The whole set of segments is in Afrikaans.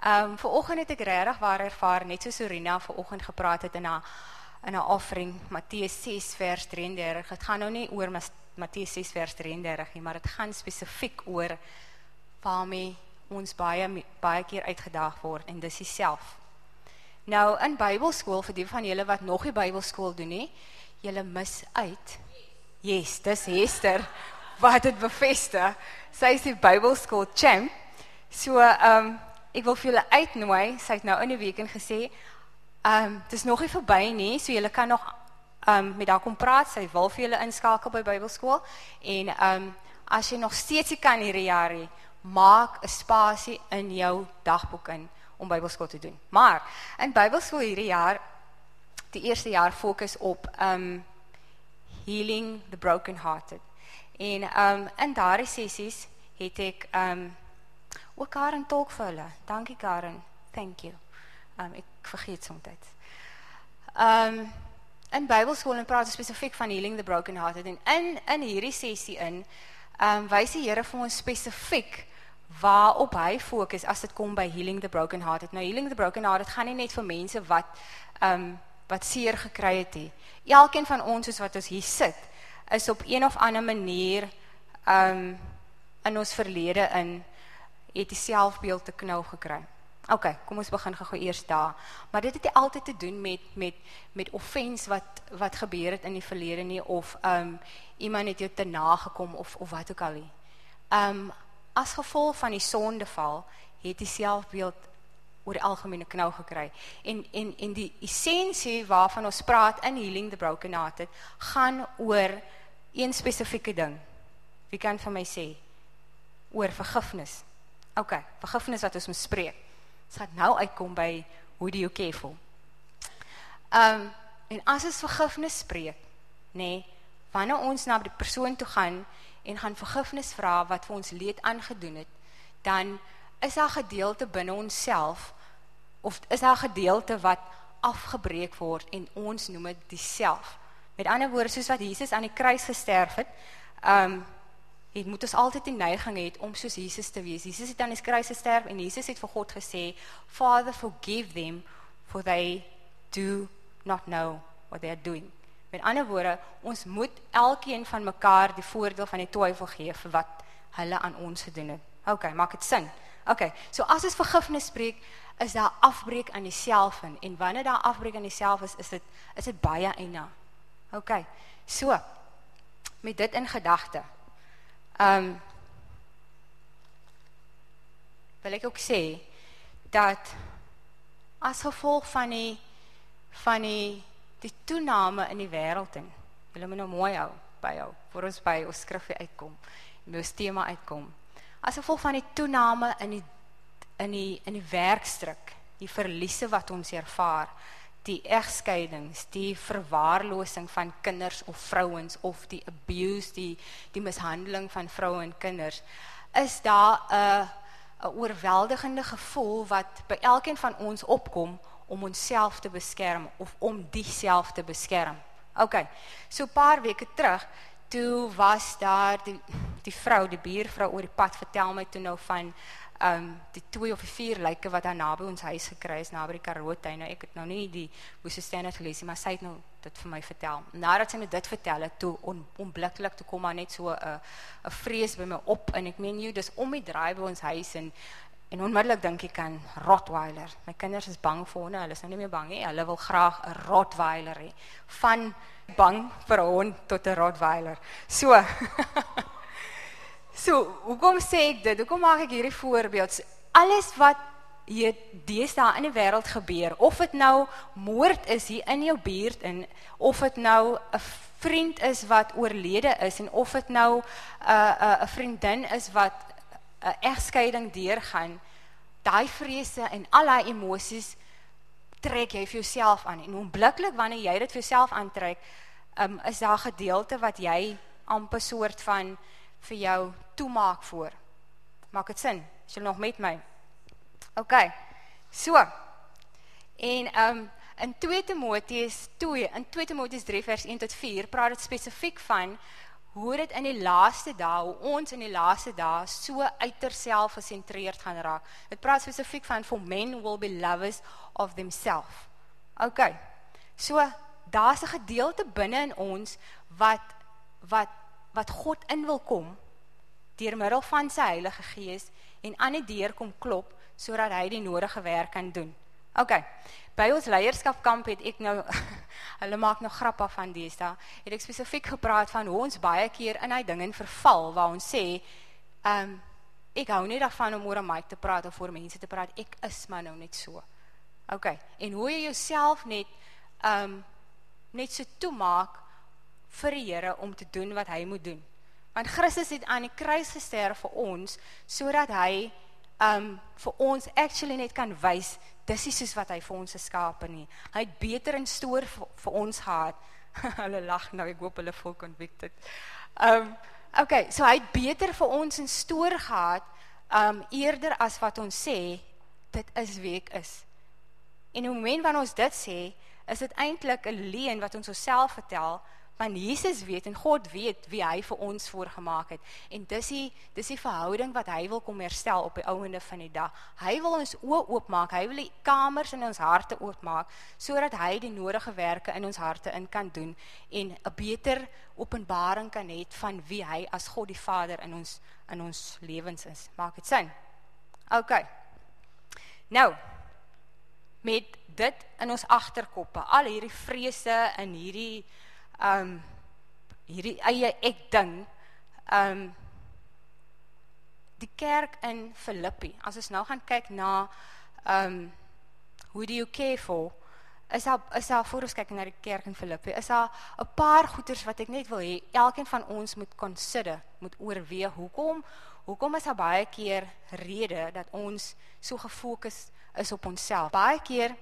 Vanoggend het ek regtig waar ervaar, net soos Sorina vanoggend gepraat het in haar offering, Matteus 6 vers 33. Het gaan nou nie oor Matteus 6 vers 33 nie, maar het gaan spesifiek oor waarmee ons baie keer uitgedaag word, en dis die self. Nou, in Bybelskool, vir die van julle wat nog die Bybelskool doen nie, julle mis uit. Yes, dis Hester, wat het bevestig. Sy is die Bybelskool champ. So, ek wil vir julle uitnooi, sy het nou in die weekend gesê, het is nog nie verby nie, so julle kan nog met haar kom praat, sy wil vir julle inskakel by Bybelskool, en as jy nog steeds nie kan hierdie jaar nie, maak 'n spasie in jou dagboek in, om Bybelskool te doen. Maar, in Bybelskool hierdie jaar, die eerste jaar fokus op healing the broken-hearted. En in daardie sessies het ek ook Karen tolk vir hulle. Dankie Karen, thank you. Ek vergeet soms. In Bybelskool en praat spesifiek van healing the broken-hearted, en in hierdie sessie wys die Here vir ons spesifiek waarop hy fokus as dit kom by healing the broken-hearted. Nou, healing the broken-hearted gaan nie net vir mense wat seer gekry het nie. Elkeen van ons, soos wat ons hier sit, is op een of ander manier in ons verlede het die selfbeeld te knou gekry. Ok, kom ons begin gou eers daar. Maar dit het nie altyd te doen met offense wat gebeur het in die verlede nie, of iemand het jou te nagekom, of wat ook al nie. As gevolg van die sondeval, het die selfbeeld oor die algemene knou gekry. En die essensie waarvan ons praat in Healing the Broken-Hearted, gaan oor een spesifieke ding. Wie kan vir my sê? Oor vergifnis. Ok, vergifnis wat ons moet spreek. Dit gaan nou uitkom by hoe do you careful. En as ons vergifnis spreek, nee, wanneer ons na die persoon toe gaan en gaan vergifnis vra wat vir ons leed aangedoen het, dan is daar gedeelte binne ons self, of is daar gedeelte wat afgebreek word, en ons noem het die self. Met ander woorde, soos wat Jesus aan die kruis gesterf het, het moet ons altyd die neiging het om soos Jesus te wees. Jesus het aan die kruis gesterf, en Jesus het vir God gesê, Father, forgive them, for they do not know what they are doing. Met ander woorde, ons moet elkeen van mekaar die voordeel van die twyfel gee vir wat hulle aan ons gedoen het. Ok, maak het sin. Ok, so as ons vergifnis spreek, is daar afbreek aan die self in, en wanneer daar afbreek aan die self is dit baie eina. Ok, so, met dit in gedagte, wil ek ook sê, dat as gevolg van die toename in die wêreld in, julle moet nou mooi hou, voor ons by ons skrifgie uitkom, en by ons thema uitkom, as gevolg van die toename in die werkstruk, die verliese wat ons ervaar, die egskeidings, die verwaarlosing van kinders of vrouens, of die abuse, die mishandeling van vroue en kinders, is daar 'n oorweldigende gevoel wat by elkeen van ons opkom, om onsself te beskerm, of om die self te beskerm. Ok, so paar weke terug, toe was daar die vrou, die buurvrou oor die pad, vertel my toe nou van die 2 of 4 lyke wat daar naby ons huis gekry is, naby die Karoo-tuin. Nou, ek het nou nie die Woestyn gelees, maar sy het nou dit vir my vertel. Nadat sy my dit vertel het, toe onblikkelijk, toe kom maar net so 'n vrees by my op, en ek meen jy, dis om die draai by ons huis, en onmiddellik dink ek aan Rottweiler. My kinders is bang vir honde, hulle is nou nie meer bang nie, hulle wil graag 'n Rottweiler hê. Van bang vir 'n hond tot 'n Rottweiler. So, hoekom sê ek dit? Hoekom maak ek hierdie voorbeeld? Alles wat deesdae in die wêreld gebeur, of het nou moord is hier in jou buurt, of het nou 'n vriend is wat oorlede is, en of het nou 'n vriendin is wat 'n egskeiding deurgaan, daai vrese en al daai emosies trek jy vir jouself aan, en onblikkelijk wanneer jy dit vir jouself aantrek, is daar gedeelte wat jy amper soort van vir jou toemaak voor. Maak het sin? Is jy nog met my? Ok, so, en in 2 Timoteus 3 vers 1 tot 4, praat het spesifiek van hoe dit in die laaste dae, hoe ons in die laaste dae so uiters selfgesentreerd gaan raak. Dit praat spesifiek van for men will be lovers of themselves. Okay, so daar's 'n gedeelte binne in ons wat God in wil kom deur middel van sy Heilige Gees en aan die deur kom klop sodat hy die nodige werk kan doen. Okay, by ons leierskapkamp het ek nou, hulle maak nou grap af van deesdae, het ek spesifiek gepraat van hoe ons baie keer in hy ding in verval, waar ons sê, ek hou nie daarvan om oor 'n mic te praat of voor mense te praat, ek is maar nou net so. Okay, en hoe jy jouself net so toemaak vir die Here om te doen wat hy moet doen. Want Christus het aan die kruis gesterf vir ons, sodat hy vir ons actually net kan wys, dis nie soos wat hy vir ons geskape nie. Hy het beter in stoor vir ons gehad. Hulle lag nou, ek hoop hulle voel convicted. Okay, so hy het beter vir ons in stoor gehad, eerder as wat ons sê, dit is wie ek is. En op die moment wanneer ons dit sê, is dit eintlik 'n leuen wat ons onsself vertel, want Jesus weet en God weet wie hy vir ons voorgemaak het. En dis die verhouding wat hy wil kom herstel op die ouende van die dag. Hy wil ons oë oopmaak, hy wil die kamers in ons harte oopmaak, sodat hy die nodige werke in ons harte in kan doen en 'n beter openbaring kan hê van wie hy as God die Vader in ons lewens is. Maak dit sin? Okay. Nou, met dit in ons agterkoppe, al hierdie vrese en hierdie eie ek ding, die kerk in Filippi, as ons nou gaan kyk na who do you care for, is daar voor ons kyk na die kerk in Filippi, is daar 'n paar goeders wat ek net wil hê, elkeen van ons moet consider, moet oorweeg, hoekom is daar baie keer rede dat ons so gefokus is op onsself. Baie keer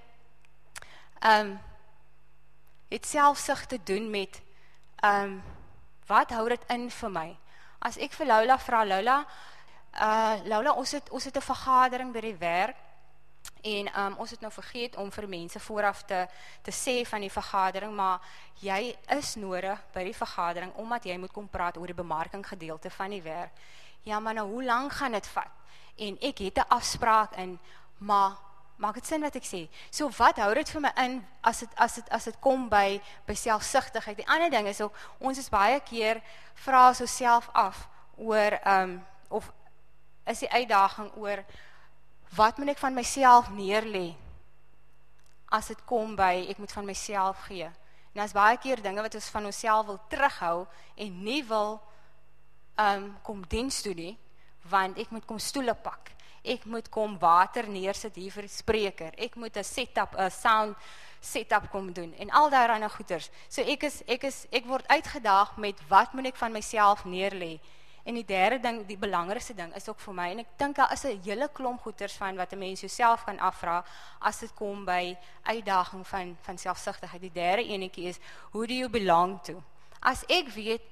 het selfsug te doen met wat hou dit in vir my? As ek vir Lola vra, Lola, ons het 'n vergadering by die werk en ons het nou vergeet om vir mense vooraf te sê van die vergadering, maar jy is nodig by die vergadering omdat jy moet kom praat oor die bemarking gedeelte van die werk. Ja, maar nou hoe lank gaan dit vat? En ek het 'n afspraak in, maar maak dit sin wat ek sê? So wat hou dit vir my in as dit kom by selfsugtigheid? Die ander ding is ook, ons is baie keer vra ons self af oor of is die uitdaging oor wat moet ek van myself neerlê as dit kom by ek moet van myself gee. En as baie keer dinge wat ons van onsself wil terughou en nie wil kom diens toe nie, want ek moet kom stoele pak. Ek moet kom water neersit hier vir die spreker. Ek moet 'n sound setup kom doen en al daai ander goeders. So ek word uitgedaag met wat moet ek van myself neerlê. En die derde ding, die belangrikste ding is ook vir my en ek dink daar is 'n hele klomp goeders van wat 'n mens jouself kan afvra as dit kom by uitdaging van selfsugtigheid. Die derde enetjie is who do you belong to? As ek weet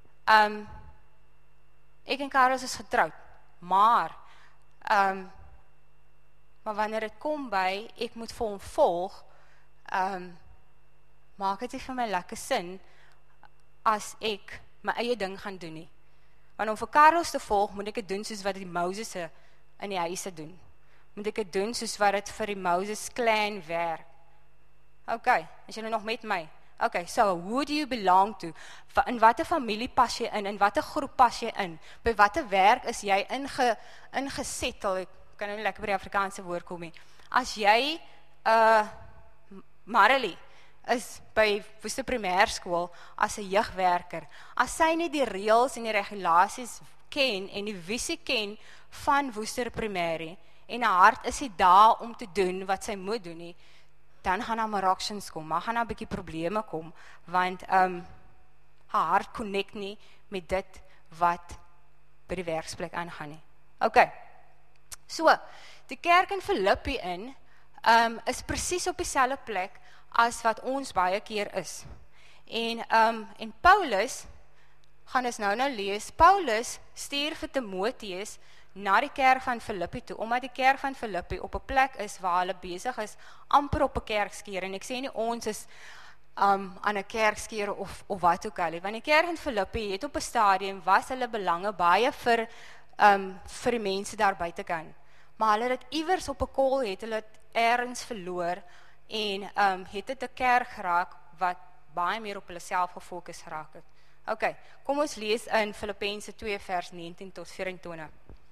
ek en Carlos is getroud, maar wanneer dit kom by, ek moet vir hom volg, maak dit nie vir my lekker sin, as ek my eie ding gaan doen nie. Want om vir Carlos te volg, moet ek dit doen soos wat die Moses in die huise doen. Moet ek dit doen soos wat dit vir die Moses clan werk. Okay, is jy nog met my? Okay, so who do you belong to? In watter familie pas jy in watter groep pas jy in? By watter werk is jy ingesettel? Ek kan nou nie lekker by die Afrikaanse woord kom nie. As jy Marilee is by Woester Primêrskool as 'n jeugwerker, as sy nie die reëls en die regulasies ken en die visie ken van Woester Primêr en haar hart is nie daar om te doen wat sy moet doen nie, dan gaan daar maractions kom, maar gaan daar 'n bietjie probleme kom, want haar hart connect nie met dit wat by die werksplek aangaan nie. Okay, so, die kerk in Filippi is presies op dieselfde plek as wat ons baie keer is. En Paulus, gaan ons nou lees, Paulus stuur vir Timoteus na die kerk van Filippi toe, omdat die kerk van Filippi op 'n plek is waar hulle besig is, amper op 'n kerkskeer, en ek sê nie ons is aan 'n kerkskeer of wat ook al. Want die kerk in Filippi het op 'n stadium was hulle belange baie vir die mense daar buitekant. Maar hulle het iewers op 'n kol het hulle ergens verloor en het dit 'n kerk geraak wat baie meer op hulle self gefokus geraak het. Okay, kom ons lees in Filippense 2 vers 19 tot 24.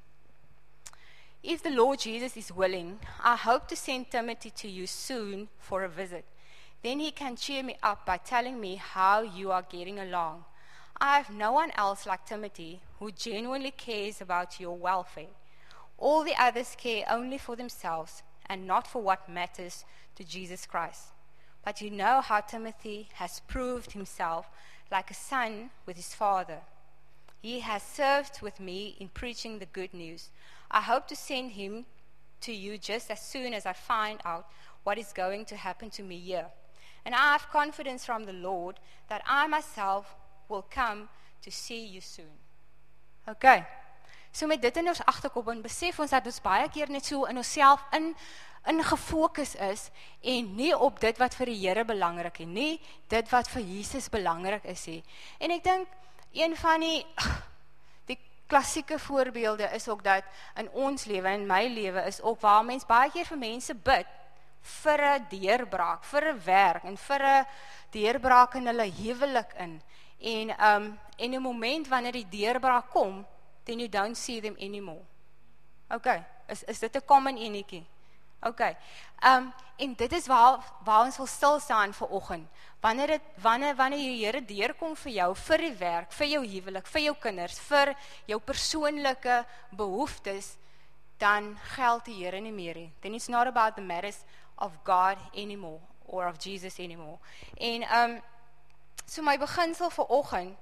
If the Lord Jesus is willing, I hope to send Timothy to you soon for a visit. Then he can cheer me up by telling me how you are getting along. I have no one else like Timothy who genuinely cares about your welfare. All the others care only for themselves and not for what matters to Jesus Christ. But you know how Timothy has proved himself like a son with his father. He has served with me in preaching the good news. I hope to send him to you just as soon as I find out what is going to happen to me here. And I have confidence from the Lord that I myself will come to see you soon. Okay. So met dit in ons agterkop en besef ons dat ons baie keer net so in onsself in gefokus is en nie op dit wat vir die Here belangrik is nie, dit wat vir Jesus belangrik is nie. En ek dink een van die klassieke voorbeelde is ook dat in ons lewe, in my lewe is ook waar mens baie keer vir mense bid vir 'n deurbraak, vir 'n werk en vir 'n deurbraak in hulle huwelik in. En 'n moment wanneer die deurbraak kom, then you don't see them anymore. Okay, is dit 'n common enetjie? Okay. En dit is waar ons wil stil staan vanoggend. Wanneer die Here deurkom vir jou, vir die werk, vir jou huwelik, vir jou kinders, vir jou persoonlike behoeftes, dan geld die Here nie meer nie. Then it's not about the matters of God anymore or of Jesus anymore. En so my beginsel vanoggend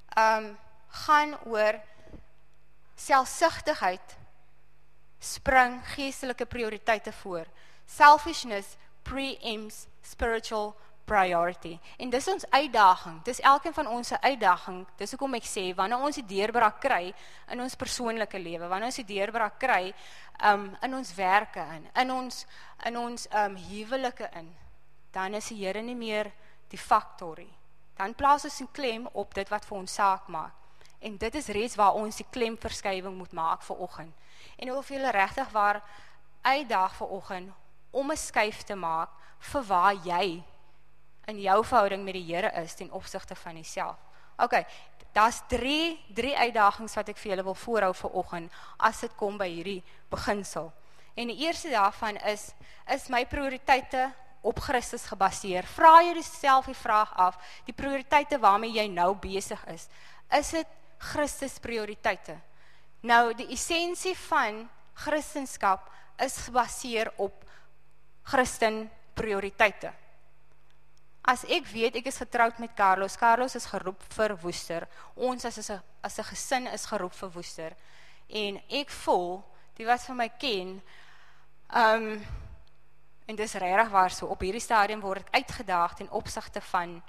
gaan oor selfsugtigheid spring geestelike prioriteite voor. Selfishness preempts spiritual priority. En dis ons uitdaging, dis elkeen van ons se uitdaging, dis hoekom ek sê, wanneer ons die deurbraak kry in ons persoonlike lewe, wanneer ons die deurbraak kry in ons werke in ons huwelike in, dan is die Here nie meer die factor nie. Dan plaas ons 'n klem op dit wat vir ons saak maak. En dit is reeds waar ons die klemverskywing moet maak vanoggend. En ek wil vir julle regtig waar uitdaag vanoggend om 'n skuif te maak vir waar jy in jou verhouding met die Here is ten opsigte van jouself. Okay, daar's drie uitdagings wat ek vir julle wil voorhou vanoggend as dit kom by hierdie beginsel. En die eerste daarvan is my prioriteite op Christus gebaseer. Vra jouself die vraag af, die prioriteite waarmee jy nou besig is dit Christus prioriteite? Nou, die essensie van Christendom is gebaseer op Christen prioriteite. As ek weet, ek is getroud met Carlos is geroep vir Woester, ons as 'n gesin is geroep vir Woester, en ek voel, die wat vir my ken, en dis regtig waar so, op hierdie stadium word ek uitgedaag ten opsigte van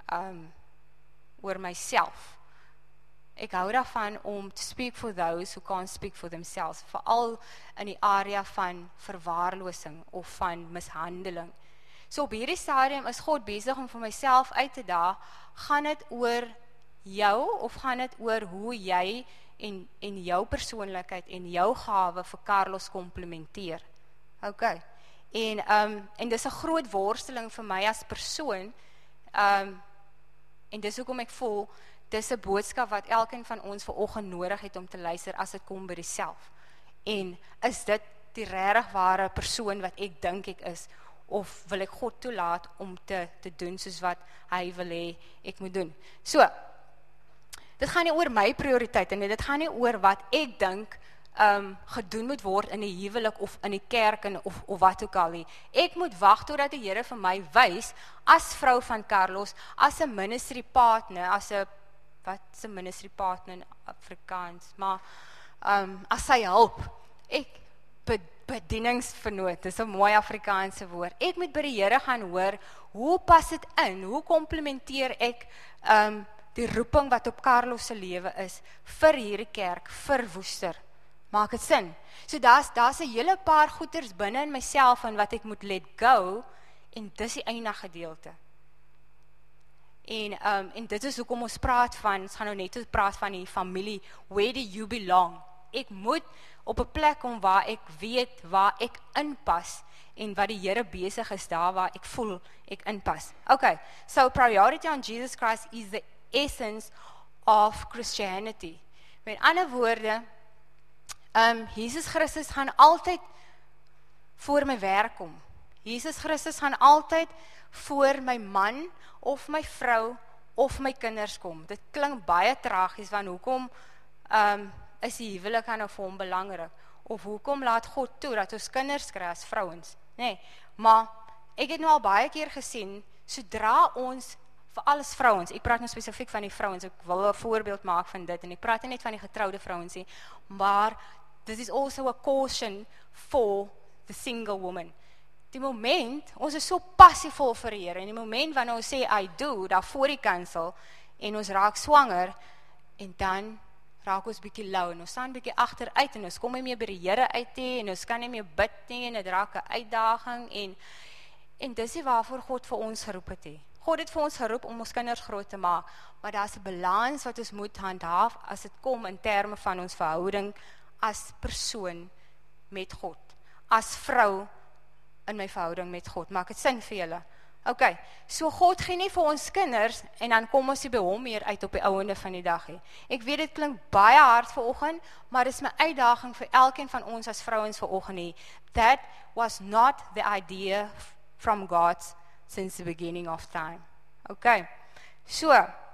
oor myself. Ek hou daarvan om to speak for those who can't speak for themselves, veral in die area van verwaarlosing of van mishandeling. So op hierdie stadium is God besig om vir myself uit te daag, gaan dit oor jou of gaan dit oor hoe jy en jou persoonlikheid en jou gawe vir Carlos komplementeer? Okay. En dis 'n groot worsteling vir my as persoon, en dis hoekom ek voel, dis 'n boodskap wat elkeen van ons vanoggend nodig het om te luister as dit kom by diself. En is dit die regtig ware persoon wat ek dink ek is, of wil ek God toelaat om te doen soos wat hy wil hê ek moet doen? So, dit gaan nie oor my prioriteite nie, dit gaan nie oor wat ek dink gedoen moet word in die huwelik of in die kerk of wat ook al nie. Ek moet wag totdat die Here vir my wys, as vrou van Carlos, as 'n ministry partner, wat is 'n ministry partner in Afrikaans, maar as sy hulp, ek bedieningsvernoot, dis 'n mooi Afrikaanse woord. Ek moet by die Here gaan hoor, hoe pas dit in, hoe komplementeer ek die roeping wat op Carlos se lewe is, vir hierdie kerk, vir Woester. Maak dit sin? So daar's 'n hele paar goeters binne in myself en wat ek moet let go, en dis die eindige gedeelte. En dit is hoekom ons praat van, ons gaan nou net praat van die familie, where do you belong? Ek moet op 'n plek kom waar ek weet waar ek inpas, en wat die Here besig is daar waar ek voel ek inpas. Okay, so priority on Jesus Christ is the essence of Christianity. Met ander woorde, Jesus Christus gaan altyd voor my werk kom. Jesus Christus gaan altyd voor my man, of my vrou, of my kinders kom. Dit klink baie tragies, want hoekom is die huwelik nou vir hom belangrik? Of hoekom laat God toe, dat ons kinders kry as vrouens? Nee, maar ek het nou al baie keer gesien, sodra ons, vir alles vrouens, ek praat nou spesifiek van die vrouens, ek wil 'n voorbeeld maak van dit, en ek praat net van die getrouwde vrouens nie, maar this is also a caution for the single woman. Die moment, ons is so passievol vir die Here, en die moment wanneer ons sê, I do, daar voor die kansel, en ons raak swanger, en dan raak ons bietjie lou, en ons staan bietjie agteruit, en ons kom nie meer by die Here uit nie, en ons kan nie meer bid nie, en dit raak 'n uitdaging, en dis nie waarvoor God vir ons geroep het nie. God het vir ons geroep om ons kinders groot te maak, maar daar is 'n balans wat ons moet handhaaf, as dit kom in terme van ons verhouding, as persoon met God, as vrou, in my verhouding met God. Maak dit sin vir julle? Okay, so God gee nie vir ons kinders, en dan kom ons nie by hom meer uit op die ouende van die dag nie. Ek weet dit klink baie hard vanoggend, maar dit is my uitdaging vir elkeen van ons as vrouens vanoggend nie. That was not the idea from God since the beginning of time. Okay, so,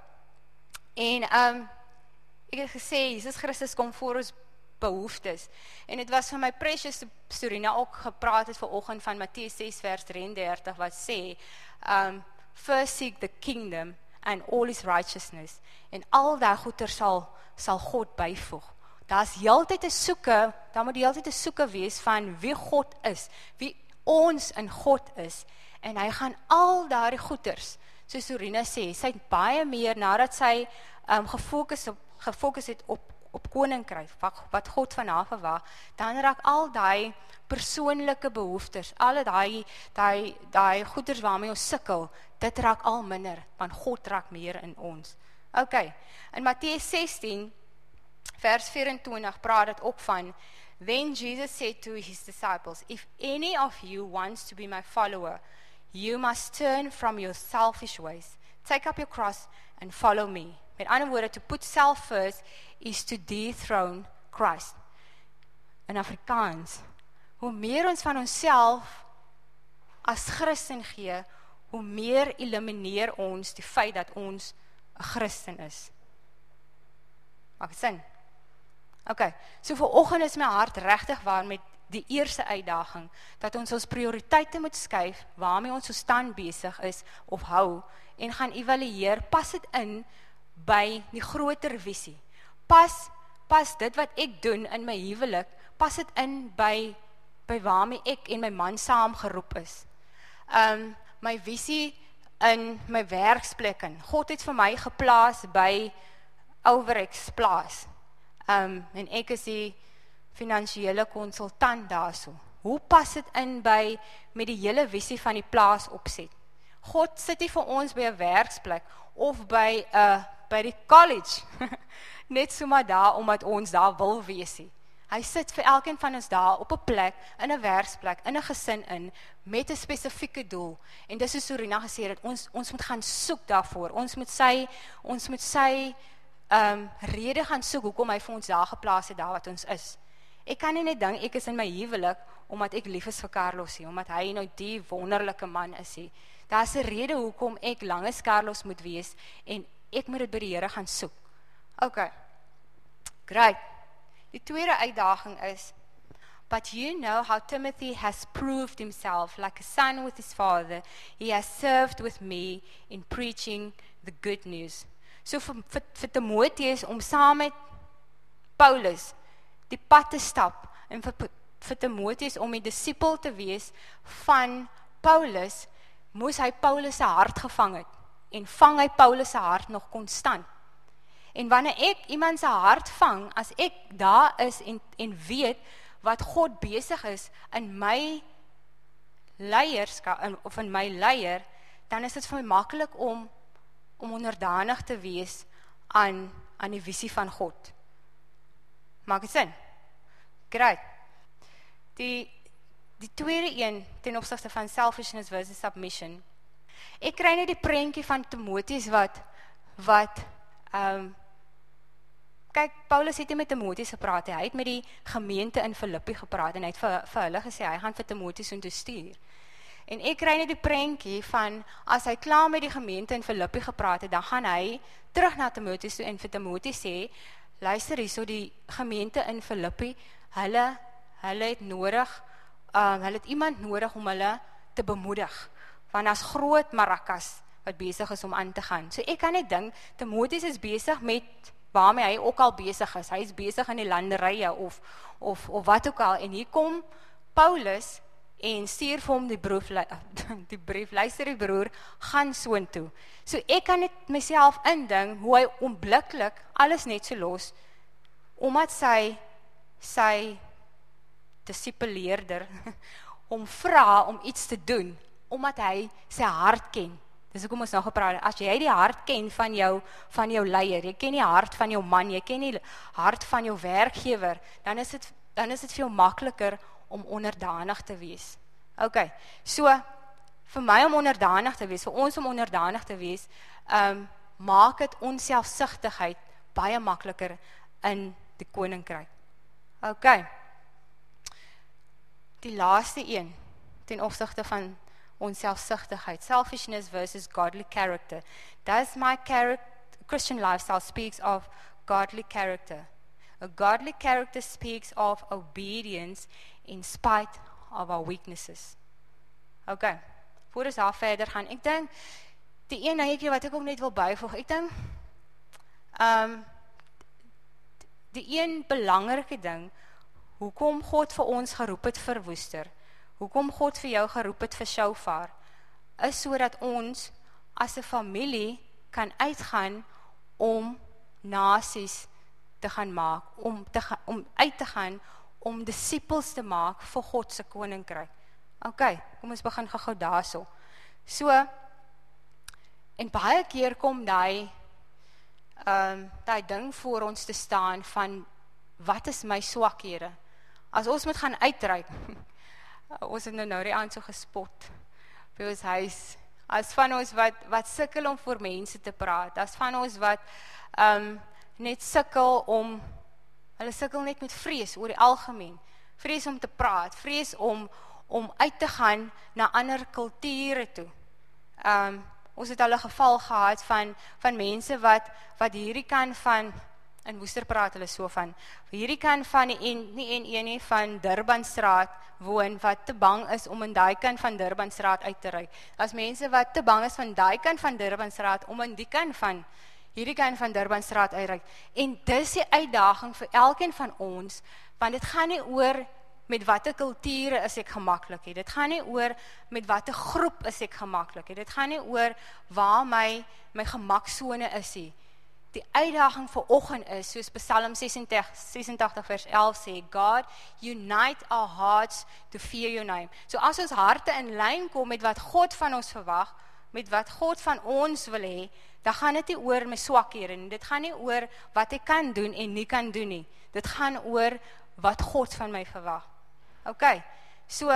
en ek het gesê, Jesus Christus kom voor ons behoeftes, en het was vir my precious, Storina ook gepraat het vanoggend van Mattheus 6 vers 33, wat sê, first seek the kingdom and all his righteousness, en al die goeder sal God byvoeg. Daar is heeltyd 'n soeke, daar moet heeltyd 'n soeke wees van wie God is, wie ons in God is, en hy gaan al daardie goeders, soos Storina sê, sy het baie meer, nadat sy gefokus het op koninkryk, wat God van haar verwag, dan raak al die persoonlike behoeftes, al die goeders waarmee ons sukkel, dit raak al minder, want God raak meer in ons. Okay, in Mattheus 16, vers 24, praat het ook van, Then Jesus said to his disciples, If any of you wants to be my follower, you must turn from your selfish ways, take up your cross and follow me. Met ander woorde, to put self first is to dethrone Christ. In Afrikaans, hoe meer ons van onsself as Christen gee, hoe meer elimineer ons die feit dat ons 'n Christen is. Maak dit sin? Okay, so vanoggend is my hart regtig waar met die eerste uitdaging, dat ons prioriteite moet skuif, waarmee ons so stand besig is, of hou, en gaan evalueer, pas dit in, by die groter visie. Pas dit wat ek doen in my huwelik, pas dit in by waarmee ek en my man saam geroep is. My visie in my werksplek in. God het vir my geplaas by Overex plaas. En ek is die finansiële konsultant daarso. Hoe pas dit in by met die hele visie van die plaas opset? God sit nie vir ons by 'n werksplek of by die college, net sommer daar, omdat ons daar wil wees. Hy sit vir elkeen van ons daar op 'n plek, in 'n werksplek, in 'n gesin in, met 'n spesifieke doel. En dis soos Sorina gesê het, ons moet gaan soek daarvoor. Ons moet sy rede gaan soek, hoekom hy vir ons daar geplaas het, daar wat ons is. Ek kan nie net dink, ek is in my huwelik, omdat ek lief is vir Carlos, omdat hy nou die wonderlike man is. Daar is 'n rede hoekom ek langs Carlos moet wees, en ek moet dit by die Here gaan soek. Okay, great. Die tweede uitdaging is, but you know how Timothy has proved himself like a son with his father. He has served with me in preaching the good news. So vir Timotheus om saam met Paulus die pad te stap, en vir Timotheus om die disipel te wees van Paulus, moes hy Paulus se hart gevang het, en vang hy Paulus se hart nog konstant. En wanneer ek iemand se hart vang, as ek daar is en weet wat God besig is in my leierskap, of in my leier, dan is dit vir my maklik om om onderdanig te wees aan die visie van God. Maak dit sin? Great. Die tweede een, ten opsigte van selfishness versus submission. Ek kry net die prentjie van Timoteus kyk, Paulus het nie met Timoteus gepraat, hy het met die gemeente in Filippi gepraat, en hy het vir hulle gesê, hy gaan vir Timoteus om te stuur. En ek kry net die prentjie van, as hy klaar met die gemeente in Filippi gepraat het, dan gaan hy terug na Timoteus toe, en vir Timoteus sê, luister hierso, die gemeente in Filippi, hulle het nodig, hulle het iemand nodig om hulle te bemoedig, want as groot marakas wat besig is om aan te gaan. So ek kan net dink, Timoteus is besig met waarmee hy ook al besig is. Hy is besig in die landerye of wat ook al. En hier kom Paulus en stuur vir hom die brief, luister die broer, gaan soontoe. So ek kan net myself indink hoe hy onmiddellik alles net so los, omdat sy disipuleerder hom vra om iets te doen, omdat hy sy hart ken. Dis hoekom ons nou gepraat, as jy die hart ken van jou leier, jy ken die hart van jou man, jy ken die hart van jou werkgewer, dan is dit veel makliker om onderdanig te wees. Ok, so, vir my om onderdanig te wees, vir ons om onderdanig te wees, maak het onselfsugtigheid baie makliker in die koninkryk. Ok, die laaste een, ten opsigte van onselfsugtigheid, selfishness versus godly character. Does my Christian lifestyle speaks of godly character? A godly character speaks of obedience in spite of our weaknesses. Ok, voor ons daar verder gaan, ek dink, die een dingetjie wat ek ook net wil byvoeg, ek dink, die een belangrike ding, hoekom God vir ons geroep het vir Woester, hoekom God vir jou geroep het vir Shofar, is sodat ons as 'n familie kan uitgaan om nasies te gaan maak, om uit te gaan, om disippels te maak vir God se koninkryk. Ok, kom ons begin gou daarso. So, en baie keer kom die ding voor ons te staan van, wat is my swakhede? As ons moet gaan uitreik, ons het nou die aand so gespot by ons huis, as van ons wat sukkel om voor mense te praat, as van ons wat net sukkel hulle sukkel net met vrees oor die algemeen, vrees om te praat, vrees om uit te gaan na ander kulture toe. Ons het al 'n geval gehad van mense wat hierdie kan van, in Woester praat hulle so van, hierdie kan van nie van Durbanstraat woon, wat te bang is om in daai kant van Durbanstraat uit te ry. As mense wat te bang is van daai kant van Durbanstraat, om in die kant van, hierdie kant van Durbanstraat uitreik. En dis die uitdaging vir elkeen van ons, want dit gaan nie oor met watter kulture is ek gemaklik het, dit gaan nie oor met watter groep is ek gemaklik het, dit gaan nie oor waar my gemaksone is nie. Die uitdaging vir oggend is, soos Psalm 86 vers 11 sê, God, unite our hearts to fear your name. So as ons harte in lyn kom met wat God van ons verwag, met wat God van ons wil hê, dan gaan dit nie oor my swakhede nie, dit gaan nie oor wat ek kan doen en nie kan doen nie, dit gaan oor wat God van my verwag. Ok, so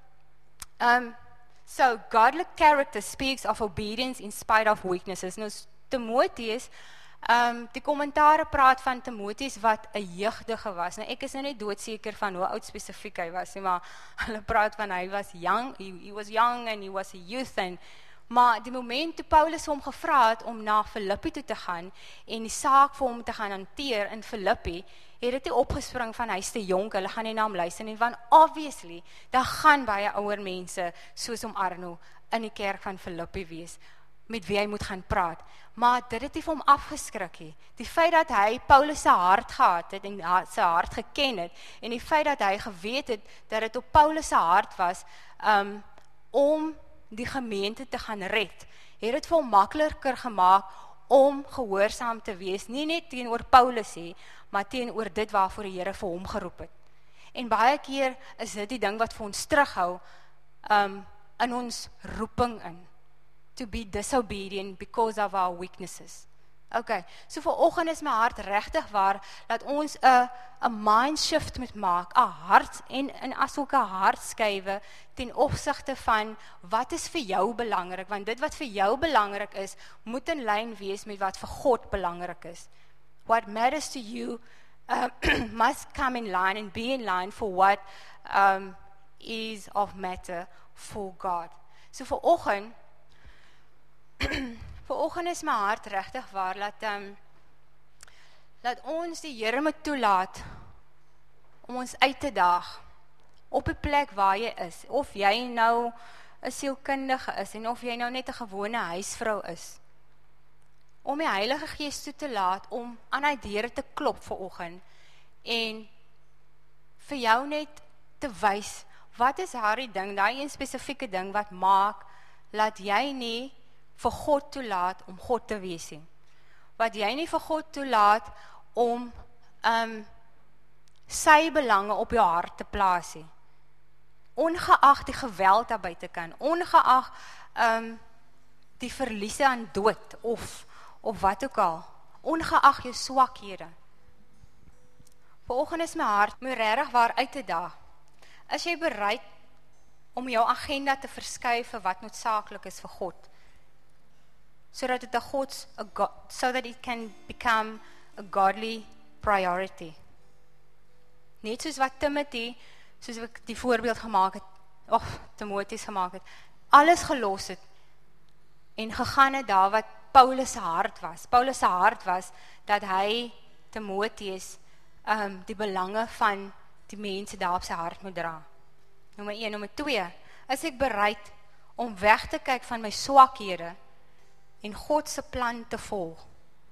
godly character speaks of obedience in spite of weaknesses. Nou, Timoteus, die kommentare praat van Timoteus wat 'n jeugdige was. Nou, ek is nou net doodseker van hoe oud spesifiek hy was, maar hulle praat van hy was young, he was young and he was a youth, maar die moment toe Paulus hom gevra het om na Filippi toe te gaan en die saak vir hom te gaan hanteer in Filippi, het dit nie opgespring van hy's te jonk, hulle gaan nie na hom luister nie, want obviously, daar gaan baie ouer mense, soos om Arno, in die kerk van Filippi wees, met wie hy moet gaan praat. Maar dit het nie vir hom afgeskrik nie. Die feit dat hy Paulus se hart gehad het, en sy hart geken het, en die feit dat hy geweet het, dat dit op Paulus se hart was, om die gemeente te gaan red, het dit vir hom makliker gemaak, om gehoorsaam te wees, nie net teenoor Paulus nie, maar teenoor dit waarvoor die Here vir hom geroep het. En baie keer is dit die ding wat vir ons terughou, in ons roeping in. to be disobedient because of our weaknesses. Okay, so vanoggend is my hart regtig waar, dat ons 'n mind shift moet maak, 'n hart en asook 'n hartskywe ten opsigte van wat is vir jou belangrik, want dit wat vir jou belangrik is, moet in lyn wees met wat vir God belangrik is. What matters to you must come in line and be in line for what is of matter for God. So vanoggend is my hart regtig waar, dat ons die Here moet toelaat om ons uit te daag op 'n plek waar jy is, of jy nou 'n sielkundige is en of jy nou net 'n gewone huisvrou is, om die Heilige Gees toe te laat om aan hy deure te klop vanoggend en vir jou net te wys wat is daai ding, daai een spesifieke ding wat maak dat jy nie vir God toelaat om God te wees nie. Wat jy nie vir God toelaat om sy belange op jou hart te plaas nie. Ongeag die geweld daar buitekant, ongeag die verliese aan dood of wat ook al, ongeag jou swakhede. Vanoggend is my hart moet regtig waar uit te daag. Is jy bereid om jou agenda te verskuif vir wat noodsaaklik is vir God? So that it can become a godly priority. Net soos wat Timothy, soos ek die voorbeeld gemaak het, Timotheus gemaak het, alles gelos het en gegaan het daar wat Paulus se hart was. Paulus se hart was dat hy Timotheus die belange van die mense daar op sy hart moet dra. Nommer 1, nommer 2, is ek bereid om weg te kyk van my swakhede en God se plan te volg.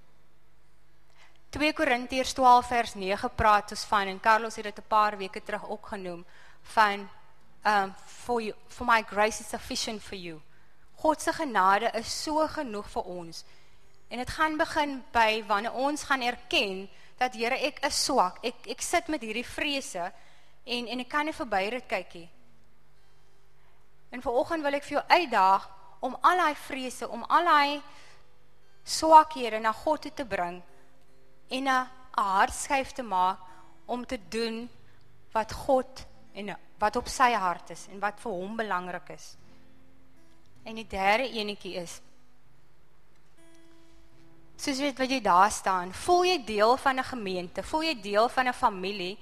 2 Korintiërs 12 vers 9 praat ons van, en Carlos het dit 'n paar weke terug ook genoem, van for my grace is sufficient for you. God se genade is so genoeg vir ons. En dit gaan begin by wanneer ons gaan erken dat Here, ek is swak, ek sit met hierdie vrese en ek kan nie verby dit kyk nie. En vanoggend wil ek vir jou uitdaag om al die vrese, om al die swakhede na God toe te bring en 'n hartskyf te maak om te doen wat God en wat op sy hart is en wat vir hom belangrik is. En die derde enetjie is, soos weet wat jy daar staan, voel jy deel van 'n gemeente, voel jy deel van 'n familie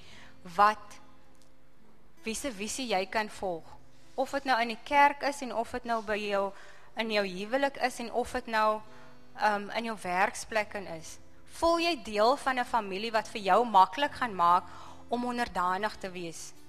wie se visie jy kan volg. Of dit nou in die kerk is en of dit nou by jou in jou huwelik is en of dit nou in jou werksplek is. Voel jy deel van 'n familie wat vir jou maklik gaan maak om onderdanig te wees?